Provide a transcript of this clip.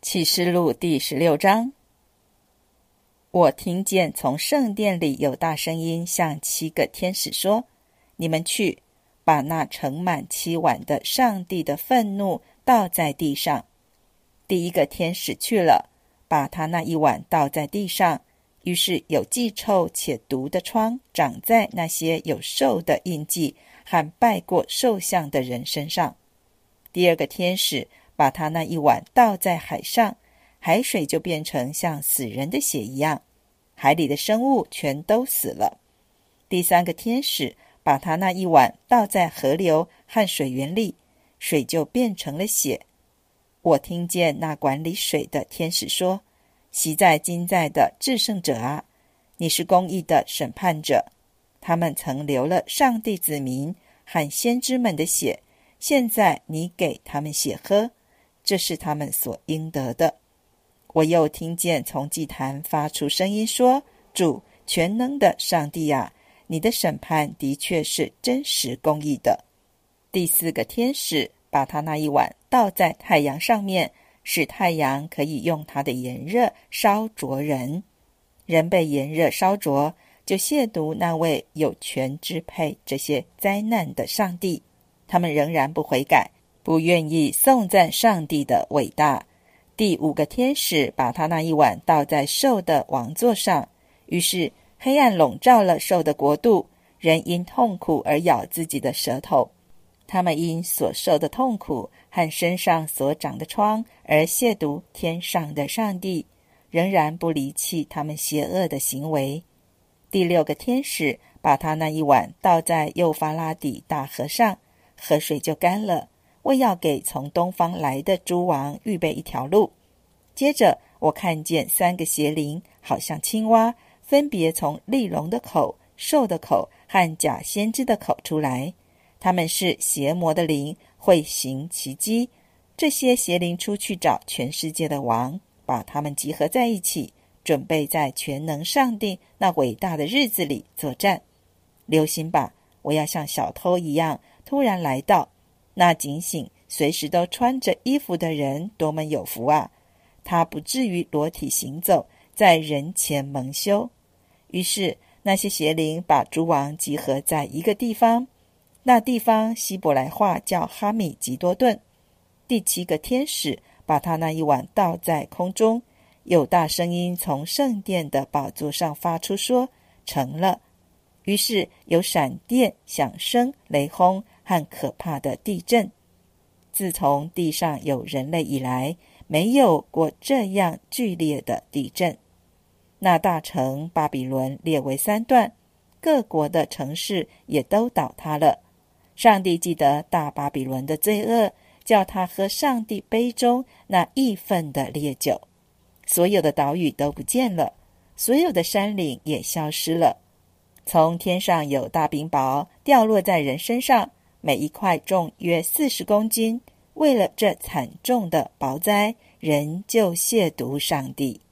启示录第16章。我听见从圣殿里有大声音向7个天使说，你们去，把那盛满7碗的上帝的愤怒倒在地上。第一个天使去了，把他那一碗倒在地上，于是有既臭且毒的疮长在那些有兽的印记和拜过兽像的人身上。第二个天使把他那一碗倒在海上，海水就变成像死人的血一样，海里的生物全都死了。第三个天使把他那一碗倒在河流和水源里，水就变成了血。我听见那管理水的天使说，昔在今在的至圣者啊，你是公义的审判者，他们曾流了上帝子民和先知们的血，现在你给他们血喝，这是他们所应得的。我又听见从祭坛发出声音说，主全能的上帝啊，你的审判的确是真实公义的。第四个天使把他那一碗倒在太阳上面，使太阳可以用它的炎热烧灼人。人被炎热烧灼，就亵渎那位有权支配这些灾难的上帝。他们仍然不悔改，不愿意颂赞上帝的伟大。第五个天使把他那一碗倒在兽的王座上，于是黑暗笼罩了兽的国度，人因痛苦而咬自己的舌头。他们因所受的痛苦和身上所长的疮而亵渎天上的上帝，仍然不离弃他们邪恶的行为。第六个天使把他那一碗倒在幼发拉底大河上，河水就干了，为要给从东方来的诸王预备一条路。接着我看见3个邪灵，好像青蛙，分别从利龙的口、兽的口和假先知的口出来。他们是邪魔的灵，会行奇迹。这些邪灵出去找全世界的王，把他们集合在一起，准备在全能上帝那伟大的日子里作战。留心吧，我要像小偷一样突然来到。那警醒随时都穿着衣服的人多么有福啊，他不至于裸体行走，在人前蒙羞。于是那些邪灵把诸王集合在一个地方，那地方希伯来话叫哈米吉多顿。第7个天使把他那一碗倒在空中，有大声音从圣殿的宝座上发出说，成了。于是有闪电、响声、雷轰和可怕的地震。自从地上有人类以来，没有过这样剧烈的地震。那大城巴比伦列为3段，各国的城市也都倒塌了。上帝记得大巴比伦的罪恶，叫他喝上帝杯中那义愤的烈酒。所有的岛屿都不见了，所有的山岭也消失了。从天上有大冰雹掉落在人身上，每一块重约40公斤。为了这惨重的雹灾，人就亵渎上帝。